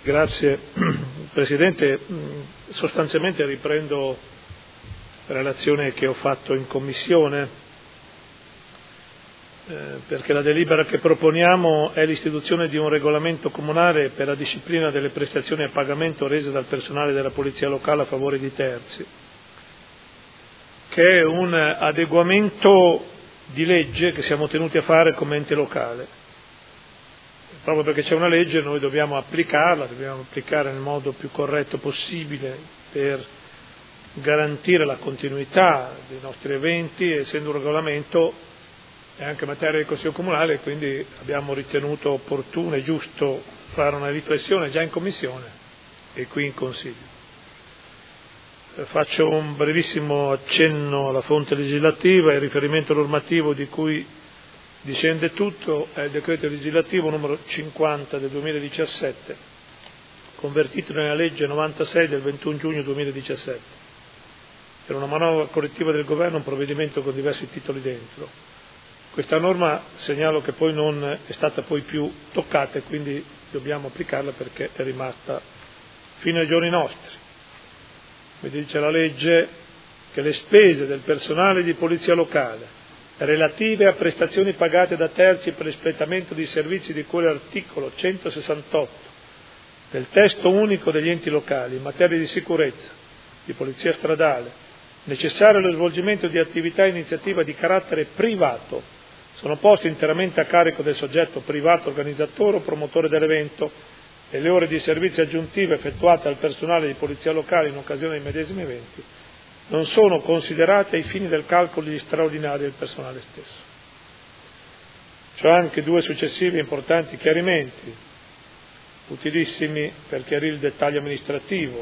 Grazie Presidente. Sostanzialmente riprendo la relazione che ho fatto in Commissione, perché la delibera che proponiamo è l'istituzione di un regolamento comunale per la disciplina delle prestazioni a pagamento rese dal personale della Polizia Locale a favore di terzi, che è un adeguamento di legge che siamo tenuti a fare come ente locale. Proprio perché c'è una legge noi dobbiamo applicarla, dobbiamo applicare nel modo più corretto possibile per garantire la continuità dei nostri eventi, essendo un regolamento è anche materia del Consiglio Comunale, quindi abbiamo ritenuto opportuno e giusto fare una riflessione già in Commissione e qui in Consiglio. Faccio un brevissimo accenno alla fonte legislativa. Il riferimento normativo di cui discende tutto è il decreto legislativo numero 50 del 2017, convertito nella legge 96 del 21 giugno 2017. Per una manovra correttiva del governo, un provvedimento con diversi titoli dentro. Questa norma segnalo che poi non è stata poi più toccata e quindi dobbiamo applicarla perché è rimasta fino ai giorni nostri. Mi dice la legge che le spese del personale di polizia locale relative a prestazioni pagate da terzi per l'espletamento di servizi di cui all'articolo 168 del testo unico degli enti locali in materia di sicurezza, di polizia stradale, necessarie allo svolgimento di attività e iniziativa di carattere privato, sono poste interamente a carico del soggetto privato organizzatore o promotore dell'evento e le ore di servizio aggiuntive effettuate dal personale di polizia locale in occasione dei medesimi eventi non sono considerate ai fini del calcolo degli straordinari del personale stesso. C'ho anche due successivi importanti chiarimenti, utilissimi per chiarire il dettaglio amministrativo.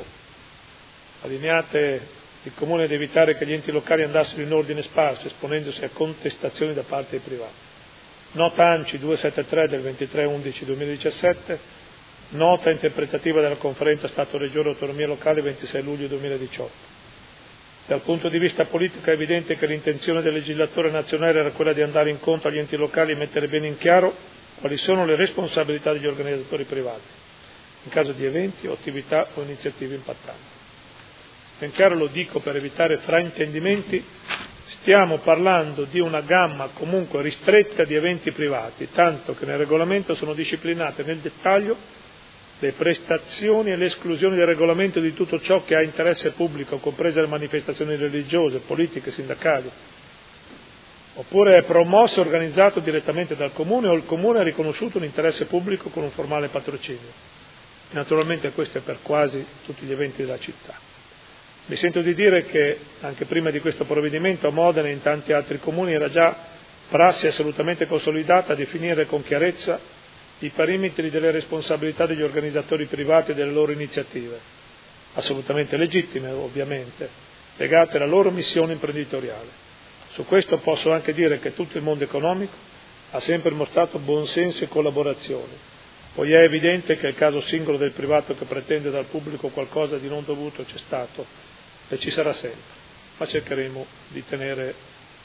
Allineate il Comune ad evitare che gli enti locali andassero in ordine sparso, esponendosi a contestazioni da parte dei privati. Nota ANCI 273 del 23/11/2017, nota interpretativa della Conferenza Stato-Regione Autonomia Locale 26 luglio 2018. Dal punto di vista politico è evidente che l'intenzione del legislatore nazionale era quella di andare incontro agli enti locali e mettere bene in chiaro quali sono le responsabilità degli organizzatori privati, in caso di eventi o attività o iniziative impattanti. Ben chiaro, lo dico per evitare fraintendimenti, stiamo parlando di una gamma comunque ristretta di eventi privati, tanto che nel regolamento sono disciplinate nel dettaglio le prestazioni e le esclusioni del regolamento di tutto ciò che ha interesse pubblico, comprese le manifestazioni religiose, politiche, sindacali, oppure è promosso e organizzato direttamente dal Comune o il Comune ha riconosciuto un interesse pubblico con un formale patrocinio. Naturalmente questo è per quasi tutti gli eventi della città. Mi sento di dire che anche prima di questo provvedimento a Modena e in tanti altri comuni era già prassi assolutamente consolidata definire con chiarezza i perimetri delle responsabilità degli organizzatori privati e delle loro iniziative, assolutamente legittime ovviamente, legate alla loro missione imprenditoriale. Su questo posso anche dire che tutto il mondo economico ha sempre mostrato buonsenso e collaborazione, poi è evidente che il caso singolo del privato che pretende dal pubblico qualcosa di non dovuto c'è stato e ci sarà sempre, ma cercheremo di tenere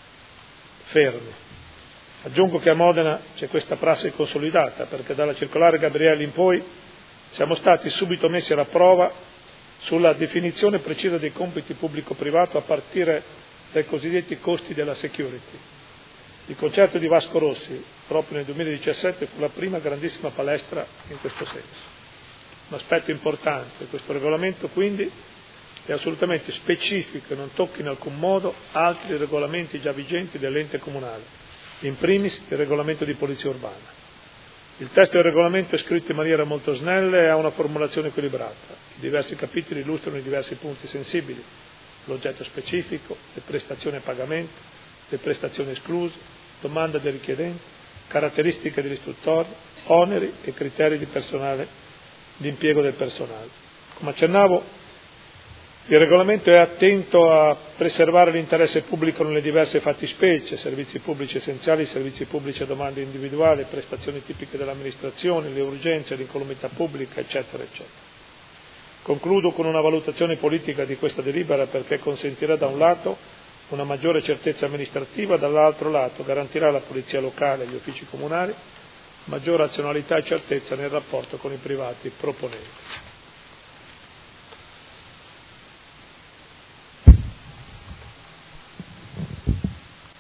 fermi. Aggiungo che a Modena c'è questa prassi consolidata, perché dalla circolare Gabrielli in poi siamo stati subito messi alla prova sulla definizione precisa dei compiti pubblico-privato a partire dai cosiddetti costi della security. Il concerto di Vasco Rossi, proprio nel 2017, fu la prima grandissima palestra in questo senso. Un aspetto importante, questo regolamento quindi è assolutamente specifico e non tocca in alcun modo altri regolamenti già vigenti dell'ente comunale, in primis il regolamento di polizia urbana. Il testo del regolamento è scritto in maniera molto snella e ha una formulazione equilibrata. I diversi capitoli illustrano i diversi punti sensibili, l'oggetto specifico, le prestazioni a pagamento, le prestazioni escluse, domanda dei richiedenti, caratteristiche dell'istruttore, oneri e criteri di personale, di impiego del personale. Come accennavo, il regolamento è attento a preservare l'interesse pubblico nelle diverse fattispecie, servizi pubblici essenziali, servizi pubblici a domanda individuale, prestazioni tipiche dell'amministrazione, le urgenze, l'incolumità pubblica, eccetera, eccetera. Concludo con una valutazione politica di questa delibera perché consentirà da un lato una maggiore certezza amministrativa, dall'altro lato garantirà alla polizia locale e agli uffici comunali maggior razionalità e certezza nel rapporto con i privati proponenti.